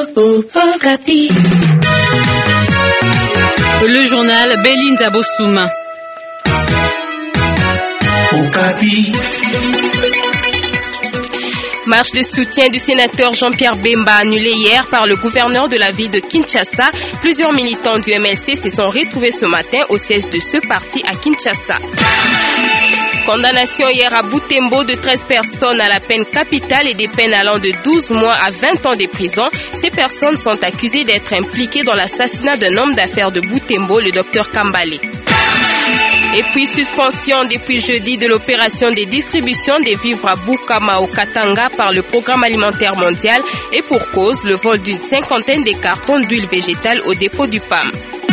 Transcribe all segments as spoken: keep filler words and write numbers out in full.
Le journal Belinda Bossouma. Marche de soutien du sénateur Jean-Pierre Bemba annulée hier par le gouverneur de la ville de Kinshasa. Plusieurs militants du M L C se sont retrouvés ce matin au siège de ce parti à Kinshasa. Condamnation hier à Butembo de treize personnes à la peine capitale et des peines allant de douze mois à vingt ans de prison. Ces personnes sont accusées d'être impliquées dans l'assassinat d'un homme d'affaires de Butembo, le docteur Kambale. Et puis suspension depuis jeudi de l'opération de distribution des vivres à Bukama au Katanga par le Programme alimentaire mondial et pour cause le vol d'une cinquantaine de cartons d'huile végétale au dépôt du P A M.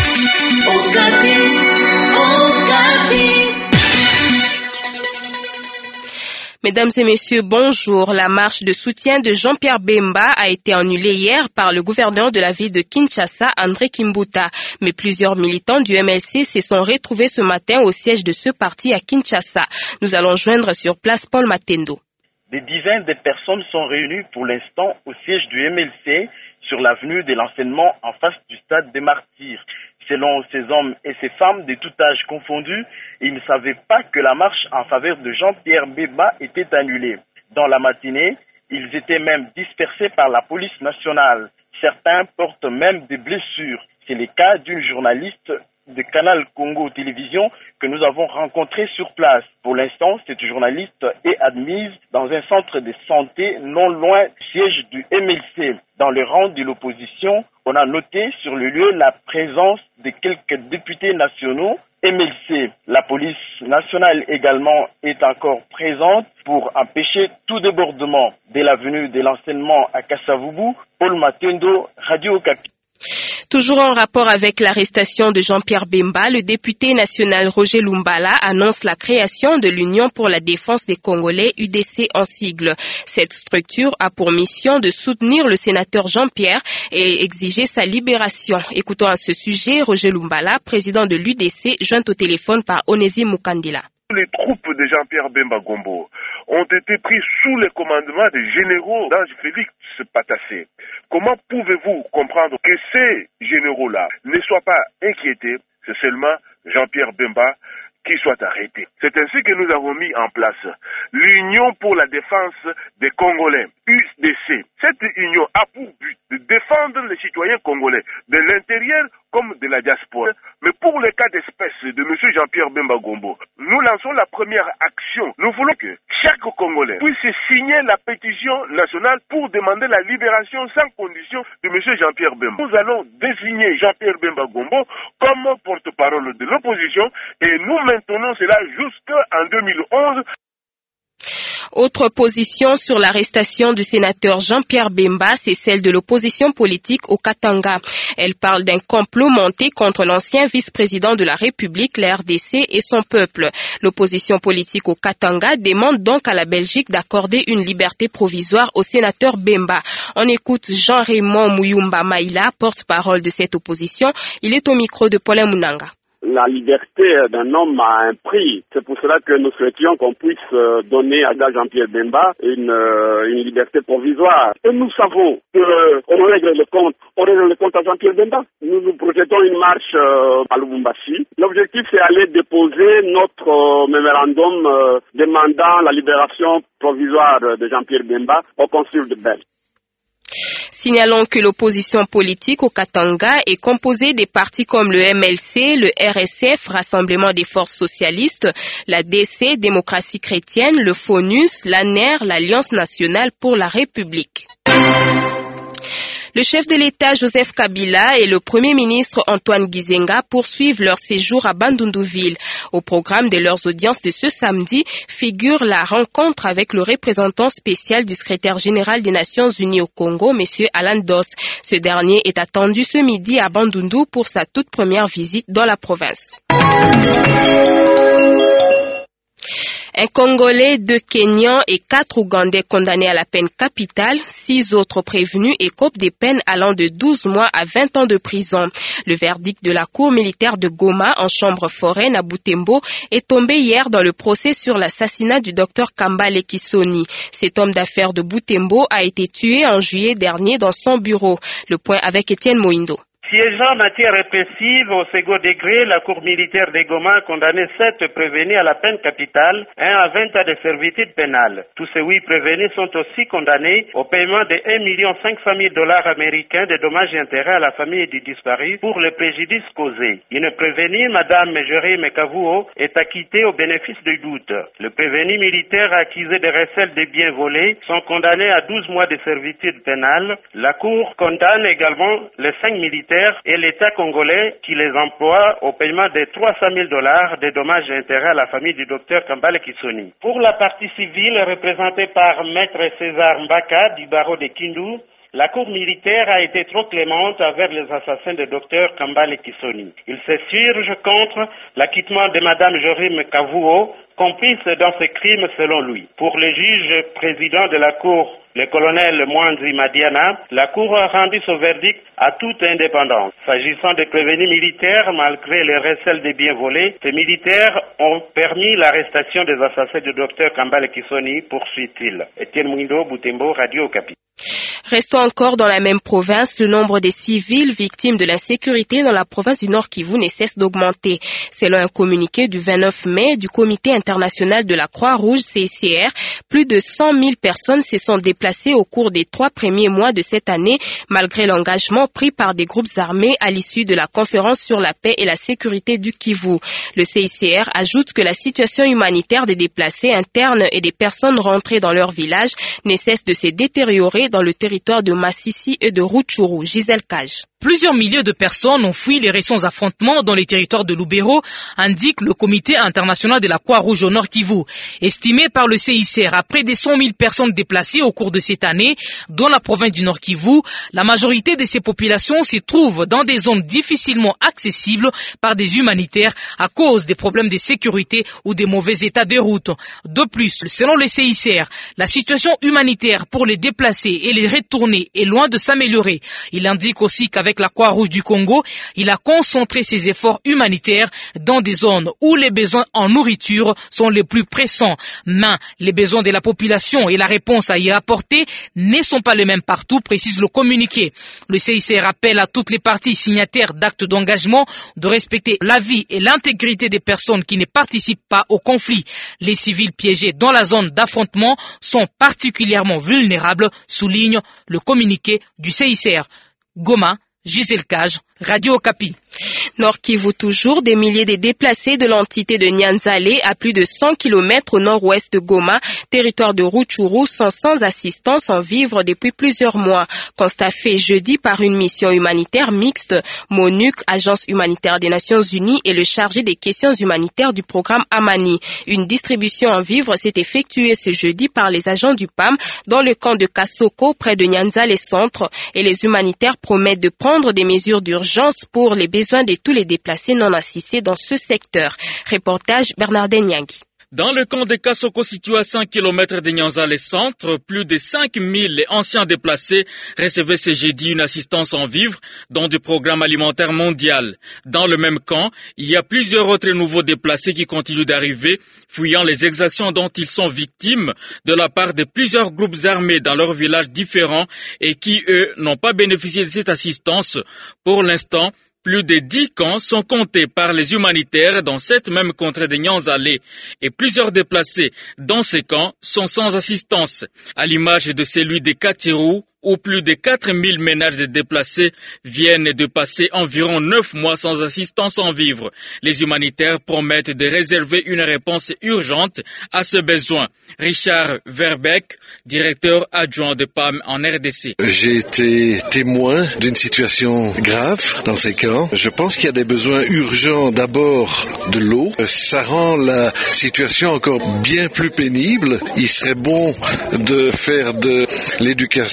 Mesdames et messieurs, bonjour. La marche de soutien de Jean-Pierre Bemba a été annulée hier par le gouverneur de la ville de Kinshasa, André Kimbuta. Mais plusieurs militants du M L C se sont retrouvés ce matin au siège de ce parti à Kinshasa. Nous allons joindre sur place Paul Matendo. Des dizaines de personnes sont réunies pour l'instant au siège du M L C sur l'avenue de l'enseignement en face du stade des Martyrs. Selon ces hommes et ces femmes de tout âge confondus, ils ne savaient pas que la marche en faveur de Jean-Pierre Bemba était annulée. Dans la matinée, ils étaient même dispersés par la police nationale. Certains portent même des blessures. C'est le cas d'une journaliste de Canal Congo Télévision que nous avons rencontrée sur place. Pour l'instant, cette journaliste est admise dans un centre de santé non loin du siège du M L C. Dans le rang de l'opposition, on a noté sur le lieu la présence de quelques députés nationaux M L C. La police nationale également est encore présente pour empêcher tout débordement. Dès la venue de l'enseignement à Kasavubu, Paul Matendo, Radio Okapi. Toujours en rapport avec l'arrestation de Jean-Pierre Bemba, le député national Roger Lumbala annonce la création de l'Union pour la défense des Congolais, U D C en sigle. Cette structure a pour mission de soutenir le sénateur Jean-Pierre et exiger sa libération. Écoutons à ce sujet Roger Lumbala, président de l'U D C, joint au téléphone par Onésime Mukandila. Les troupes de Jean-Pierre Bemba Gombo ont été pris sous le commandement des généraux d'Ange Félix Patassé. Comment pouvez-vous comprendre que ces généraux-là ne soient pas inquiétés? C'est seulement Jean-Pierre Bemba qui soit arrêté. C'est ainsi que nous avons mis en place l'Union pour la défense des Congolais, U D C. Cette union a pour but de défendre les citoyens congolais de l'intérieur comme de la diaspora. Mais pour le cas d'espèce de M. Jean-Pierre Bemba Gombo, nous lançons la première action. Nous voulons que chaque Congolais puisse signer la pétition nationale pour demander la libération sans condition de M. Jean-Pierre Bemba. Nous allons désigner Jean-Pierre Bemba Gombo comme porte-parole de l'opposition et nous maintenons cela jusqu'en deux mille onze. Autre position sur l'arrestation du sénateur Jean-Pierre Bemba, c'est celle de l'opposition politique au Katanga. Elle parle d'un complot monté contre l'ancien vice-président de la République, la R D C, et son peuple. L'opposition politique au Katanga demande donc à la Belgique d'accorder une liberté provisoire au sénateur Bemba. On écoute Jean-Raymond Mouyumba Maïla, porte-parole de cette opposition. Il est au micro de Paulin Munanga. La liberté d'un homme a un prix. C'est pour cela que nous souhaitions qu'on puisse donner à Jean-Pierre Bemba une, une liberté provisoire. Et nous savons qu'on règle le compte, on règle le compte à Jean-Pierre Bemba. Nous nous projetons une marche à Lubumbashi. L'objectif, c'est aller déposer notre mémorandum demandant la libération provisoire de Jean-Pierre Bemba au consul de Belge. Signalons que l'opposition politique au Katanga est composée des partis comme le M L C, le R S F, Rassemblement des forces socialistes, la D C, Démocratie chrétienne, le FONUS, l'A N E R, l'Alliance nationale pour la République. Le chef de l'État Joseph Kabila et le Premier ministre Antoine Gizenga poursuivent leur séjour à Bandundu-Ville. Au programme de leurs audiences de ce samedi figure la rencontre avec le représentant spécial du secrétaire général des Nations Unies au Congo, M. Alan Doss. Ce dernier est attendu ce midi à Bandundu pour sa toute première visite dans la province. Un Congolais, deux Kenyans et quatre Ougandais condamnés à la peine capitale, six autres prévenus écopent des peines allant de douze mois à vingt ans de prison. Le verdict de la Cour militaire de Goma en chambre foraine à Butembo est tombé hier dans le procès sur l'assassinat du docteur Kambale Kisoni. Cet homme d'affaires de Butembo a été tué en juillet dernier dans son bureau. Le point avec Étienne Moindo. Siégeant en matière répressive au second degré, la Cour militaire de Goma a condamné sept prévenus à la peine capitale, un à vingt ans de servitude pénale. Tous ces huit prévenus sont aussi condamnés au paiement de un million cinq cent mille dollars américains de dommages et intérêts à la famille du disparu pour le préjudice causé. Une prévenue, Madame Jorim Kavuo, est acquittée au bénéfice du doute. Le prévenu militaire accusé de recel des biens volés sont condamnés à douze mois de servitude pénale. La Cour condamne également les cinq militaires et l'État congolais qui les emploie au paiement de trois cent mille dollars de dommages et intérêts à la famille du docteur Kambale Kisoni. Pour la partie civile représentée par Maître César Mbaka du barreau de Kindu, la Cour militaire a été trop clémente envers les assassins du docteur Kambale Kisoni. Il s'insurge contre l'acquittement de Madame Jorim Kavuo, complice dans ces crimes selon lui. Pour le juge président de la Cour, le colonel Mwanzi Madiana, la Cour a rendu son verdict à toute indépendance. S'agissant des prévenus militaires, malgré le recel des biens volés, ces militaires ont permis l'arrestation des assassins du docteur Kambale Kisoni, poursuit-il. Étienne Mouindo, Butembo, Radio Okapi. Restons encore dans la même province, le nombre des civils victimes de l'insécurité dans la province du Nord Kivu ne cesse d'augmenter. Selon un communiqué du vingt-neuf mai du Comité international de la Croix-Rouge C I C R, plus de cent mille personnes se sont déplacées au cours des trois premiers mois de cette année, malgré l'engagement pris par des groupes armés à l'issue de la conférence sur la paix et la sécurité du Kivu. Le C I C R ajoute que la situation humanitaire des déplacés internes et des personnes rentrées dans leur village ne cesse de se détériorer dans le territoire de Massissi et de Rutshuru. Gisèle Cage. Plusieurs milliers de personnes ont fui les récents affrontements dans les territoires de Lubero, indique le Comité international de la Croix-Rouge au Nord Kivu. Estimé par le C I C R à près de cent mille personnes déplacées au cours de cette année dans la province du Nord Kivu, la majorité de ces populations se trouvent dans des zones difficilement accessibles par des humanitaires à cause des problèmes de sécurité ou des mauvais états de route. De plus, selon le C I C R, la situation humanitaire pour les déplacés et les retournés est loin de s'améliorer. Il indique aussi qu'avec Avec la Croix-Rouge du Congo, il a concentré ses efforts humanitaires dans des zones où les besoins en nourriture sont les plus pressants. Mais les besoins de la population et la réponse à y apporter ne sont pas les mêmes partout, précise le communiqué. Le C I C R rappelle à toutes les parties signataires d'actes d'engagement de respecter la vie et l'intégrité des personnes qui ne participent pas au conflit. Les civils piégés dans la zone d'affrontement sont particulièrement vulnérables, souligne le communiqué du C I C R. Goma, Gisèle Cage, Radio Okapi. Nord Kivu toujours, des milliers de déplacés de l'entité de Nyanzale à plus de cent kilomètres au nord-ouest de Goma, territoire de Rutshuru, sont sans assistance en vivre depuis plusieurs mois. Constat fait jeudi par une mission humanitaire mixte, MONUC, Agence humanitaire des Nations Unies, et le chargé des questions humanitaires du programme Amani. Une distribution en vivres s'est effectuée ce jeudi par les agents du P A M dans le camp de Kasoko près de Nyanzale Centre, et les humanitaires promettent de prendre des mesures d'urgence pour les besoins de tous les déplacés non assistés dans ce secteur. Reportage Bernardin Nyangui. Dans le camp de Kasoko situé à cinq kilomètres de Nyanzale Centre, plus de cinq mille anciens déplacés recevaient ce jeudi une assistance en vivres dans du programme alimentaire mondial. Dans le même camp, il y a plusieurs autres nouveaux déplacés qui continuent d'arriver, fuyant les exactions dont ils sont victimes de la part de plusieurs groupes armés dans leurs villages différents et qui, eux, n'ont pas bénéficié de cette assistance. Pour l'instant, plus de dix camps sont comptés par les humanitaires dans cette même contrée de Nyanzale et plusieurs déplacés dans ces camps sont sans assistance, à l'image de celui de Katiru où plus de quatre mille ménages de déplacés viennent de passer environ neuf mois sans assistance en vivres. Les humanitaires promettent de réserver une réponse urgente à ce besoin. Richard Verbeek, directeur adjoint de P A M en R D C. J'ai été témoin d'une situation grave dans ces camps. Je pense qu'il y a des besoins urgents. D'abord de l'eau. Ça rend la situation encore bien plus pénible. Il serait bon de faire de l'éducation aussi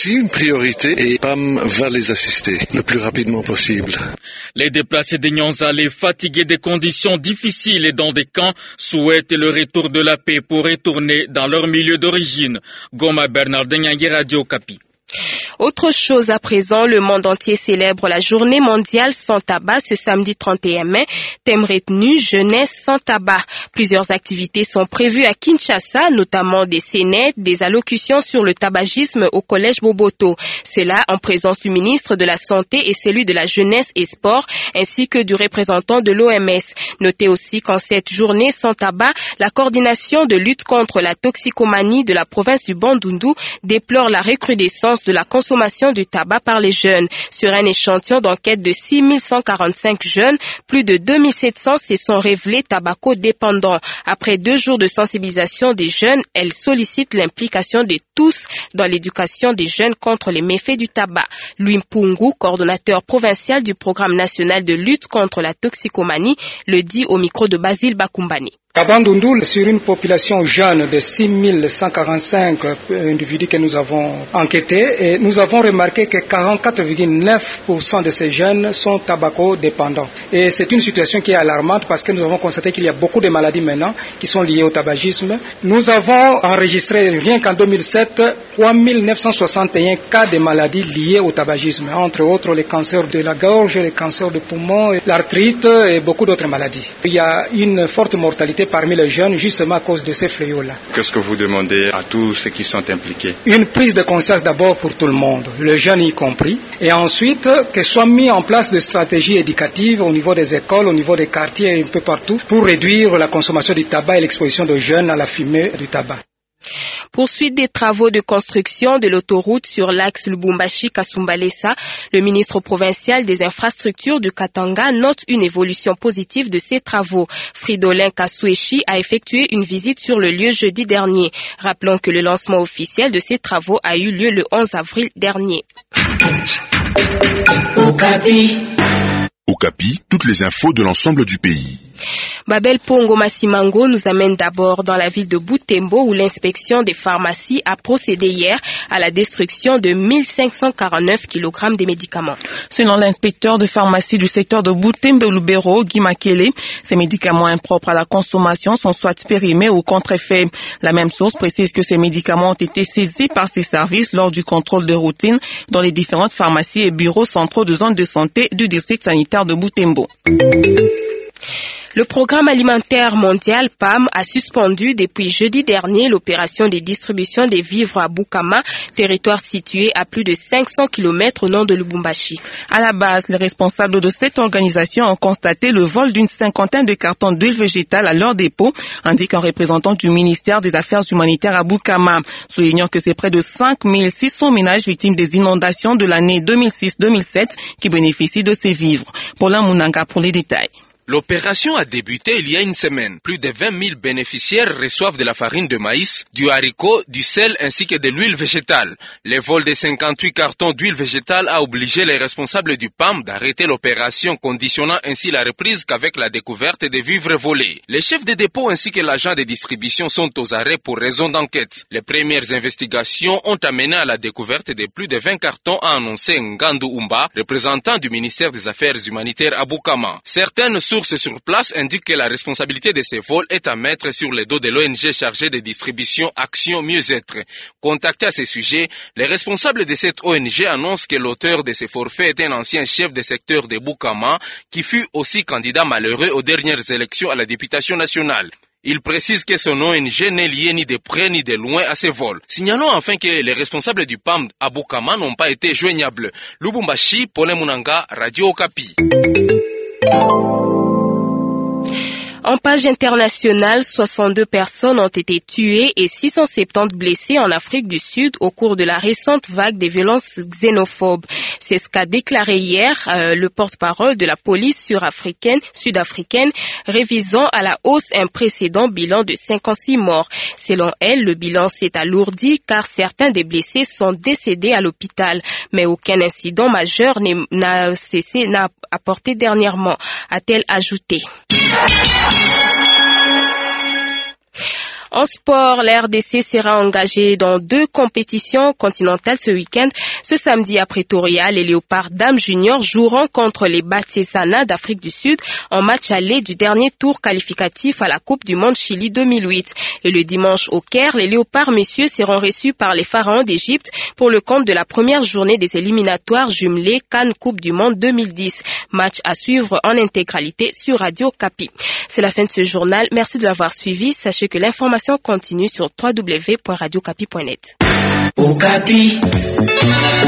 aussi une priorité et P A M va les assister le plus rapidement possible. Les déplacés de Nyanzale, fatigués des conditions difficiles et dans des camps, souhaitent le retour de la paix pour retourner dans leur milieu d'origine. Goma Bernardin Yangi, Radio Okapi. Autre chose à présent, le monde entier célèbre la journée mondiale sans tabac ce samedi trente et un mai. Thème retenu, jeunesse sans tabac. Plusieurs activités sont prévues à Kinshasa, notamment des scénettes, des allocutions sur le tabagisme au collège Boboto. Cela en présence du ministre de la Santé et celui de la Jeunesse et Sport, ainsi que du représentant de l'O M S. Notez aussi qu'en cette journée sans tabac, la coordination de lutte contre la toxicomanie de la province du Bandundu déplore la recrudescence de la consommation du tabac par les jeunes. Sur un échantillon d'enquête de six mille cent quarante-cinq jeunes, plus de deux mille sept cents se sont révélés tabacodépendants. Après deux jours de sensibilisation des jeunes, elle sollicite l'implication de tous dans l'éducation des jeunes contre les méfaits du tabac. Louis Mpungu, coordonnateur provincial du programme national de lutte contre la toxicomanie, le dit au micro de Basile Bakumbani. À Bandundu, sur une population jeune de six mille cent quarante-cinq individus que nous avons enquêtés, et nous avons remarqué que quarante-quatre virgule neuf pour cent de ces jeunes sont tabacodépendants. Et c'est une situation qui est alarmante parce que nous avons constaté qu'il y a beaucoup de maladies maintenant qui sont liées au tabagisme. Nous avons enregistré, rien qu'en deux mille sept, trois mille neuf cent soixante et un cas de maladies liées au tabagisme, entre autres les cancers de la gorge, les cancers de poumons, l'arthrite et beaucoup d'autres maladies. Il y a une forte mortalité parmi les jeunes justement à cause de ces fléaux-là. Qu'est-ce que vous demandez à tous ceux qui sont impliqués? Une prise de conscience d'abord pour tout le monde, les jeunes y compris, et ensuite que soient mis en place des stratégies éducatives au niveau des écoles, au niveau des quartiers et un peu partout pour réduire la consommation du tabac et l'exposition des jeunes à la fumée du tabac. Poursuite des travaux de construction de l'autoroute sur l'axe Lubumbashi-Kasumbalesa, le ministre provincial des infrastructures du Katanga note une évolution positive de ces travaux. Fridolin Kasueshi a effectué une visite sur le lieu jeudi dernier. Rappelons que le lancement officiel de ces travaux a eu lieu le onze avril dernier. Okapi. Okapi, toutes les infos de l'ensemble du pays. Babel Pongo Massimango nous amène d'abord dans la ville de Butembo où l'inspection des pharmacies a procédé hier à la destruction de mille cinq cent quarante-neuf kilogrammes de médicaments. Selon l'inspecteur de pharmacie du secteur de Butembo-Lubero, Guy Makele, ces médicaments impropres à la consommation sont soit périmés ou contrefaits. La même source précise que ces médicaments ont été saisis par ses services lors du contrôle de routine dans les différentes pharmacies et bureaux centraux de zone de santé du district sanitaire de Butembo. Le programme alimentaire mondial P A M a suspendu depuis jeudi dernier l'opération de distribution des vivres à Bukama, territoire situé à plus de cinq cents kilomètres au nord de Lubumbashi. À la base, les responsables de cette organisation ont constaté le vol d'une cinquantaine de cartons d'huile végétale à leur dépôt, indique un représentant du ministère des Affaires humanitaires à Bukama, soulignant que c'est près de cinq mille six cents ménages victimes des inondations de l'année deux mille six deux mille sept qui bénéficient de ces vivres. Paulin Munanga pour les détails. L'opération a débuté il y a une semaine. Plus de vingt mille bénéficiaires reçoivent de la farine de maïs, du haricot, du sel ainsi que de l'huile végétale. Le vol de cinquante-huit cartons d'huile végétale a obligé les responsables du P A M d'arrêter l'opération, conditionnant ainsi la reprise qu'avec la découverte des vivres volés. Les chefs de dépôt ainsi que l'agent de distribution sont aux arrêts pour raison d'enquête. Les premières investigations ont amené à la découverte de plus de vingt cartons, a annoncé Ngandu Umba, représentant du ministère des Affaires humanitaires à Bukama. Certaines sources sur place indiquent que la responsabilité de ces vols est à mettre sur le dos de l'O N G chargée de distribution Action Mieux-être. Contacté à ce sujet, les responsables de cette O N G annoncent que l'auteur de ces forfaits est un ancien chef de secteur de Bukama qui fut aussi candidat malheureux aux dernières élections à la députation nationale. Il précise que son O N G n'est lié ni de près ni de loin à ces vols. Signalons enfin que les responsables du P A M à Bukama n'ont pas été joignables. Lubumbashi, Paulin Munanga, Radio Okapi. En page internationale, soixante-deux personnes ont été tuées et six cent soixante-dix blessées en Afrique du Sud au cours de la récente vague des violences xénophobes. C'est ce qu'a déclaré hier euh, le porte-parole de la police sud-africaine, sud-africaine, révisant à la hausse un précédent bilan de cinquante-six morts. Selon elle, le bilan s'est alourdi car certains des blessés sont décédés à l'hôpital, mais aucun incident majeur n'a cessé, n'a apporté dernièrement, a-t-elle ajouté. En sport, la R D C sera engagée dans deux compétitions continentales ce week-end. Ce samedi à Pretoria, les Léopards Dames Junior joueront contre les Batsesana d'Afrique du Sud en match aller du dernier tour qualificatif à la Coupe du Monde Chili deux mille huit. Et le dimanche au Caire, les Léopards messieurs seront reçus par les Pharaons d'Égypte pour le compte de la première journée des éliminatoires jumelées Cannes Coupe du Monde deux mille dix. Match à suivre en intégralité sur Radio Kapi. C'est la fin de ce journal. Merci de l'avoir suivi. Sachez que l'information continue sur w w w point radio kapi point net. Okapi.